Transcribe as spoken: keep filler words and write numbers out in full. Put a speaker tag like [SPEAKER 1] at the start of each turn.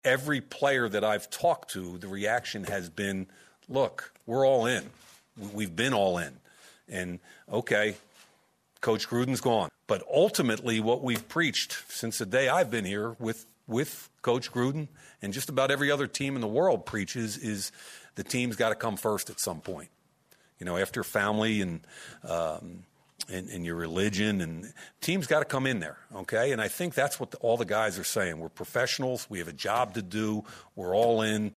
[SPEAKER 1] every player that I've talked to, the reaction has been, look, we're all in. We've been all in. And, okay, Coach Gruden's gone. But ultimately what we've preached since the day I've been here with, with Coach Gruden and just about every other team in the world preaches is the team's got to come first at some point. You know, after family and um, and, and your religion, and team's got to come in there, okay? And I think that's what the, all the guys are saying. We're professionals. We have a job to do. We're all in.